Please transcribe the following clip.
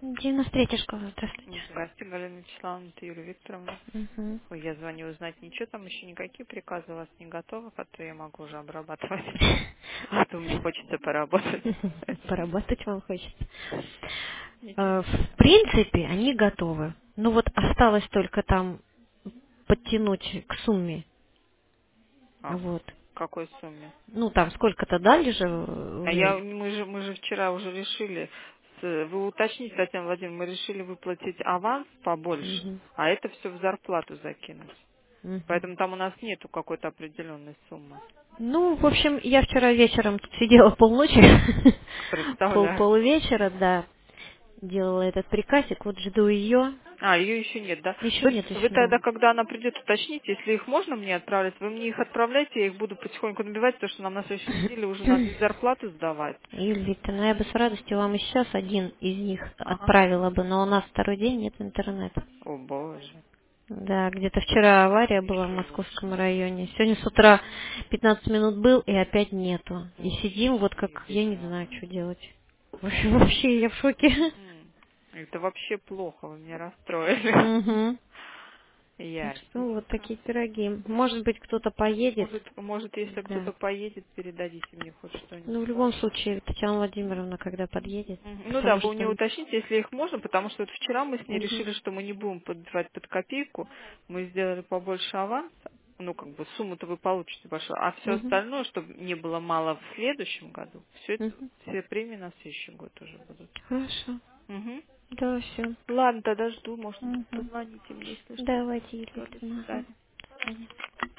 Дина Встретишкова, здравствуйте. Здравствуйте, Галина Вячеславовна, это Юлия Викторовна. Угу. Ой, я звоню узнать, ничего там еще никакие приказы у вас не готовы, которые я могу уже обрабатывать. А то мне хочется поработать. Поработать вам хочется. Ничего. В принципе, они готовы. Ну вот осталось только там подтянуть к сумме. А, Вот. в какой сумме? Ну там сколько-то дали же А вы. мы же вчера уже решили, вы уточните, Татьяна Владимировна, мы решили выплатить аванс побольше, Мгм. а это все в зарплату закинуть. Мгм. Поэтому там у нас нету какой-то определенной суммы. Ну, в общем, я вчера вечером тут сидела полночи, Представляю. полвечера, да, делала этот приказик, вот жду ее. А, ее еще нет, да? Еще Вы, нет, вы еще да. тогда, когда она придет, уточните, если их можно мне отправлять, вы мне их отправляйте, я их буду потихоньку набивать, потому что нам на следующей неделе уже надо и зарплату сдавать. Юлия Викторовна, я бы с радостью вам и сейчас один из них Ага. отправила бы, но у нас второй день нет интернета. О, боже. Да, где-то вчера авария была в Московском районе. Сегодня с утра 15 минут был и опять нету. И сидим вот как, я не знаю, что делать. В общем, вообще я в шоке. Это вообще плохо, вы меня расстроили. Угу. Так что вот Ясненько. такие пироги. Может быть, кто-то поедет. Может, если Да. кто-то поедет, передадите мне хоть Ну, в что-нибудь. любом случае, Татьяна Владимировна, когда подъедет, Ну да, потому вы у нее что... уточните, если их можно, потому что вот вчера мы с ней Мгм. решили, что мы не будем подбивать под копейку, мы сделали побольше аванса, ну как бы сумму-то вы получите большую, а все Мгм. остальное, чтобы не было мало в следующем году, все это, Мгм. все премии на следующий год уже будут. Хорошо. Угу. Да, все. Ладно, тогда жду, может, Угу. позвоните мне, если что. Давайте, Юлия Все, до Викторовна. Ага. свидания. До свидания.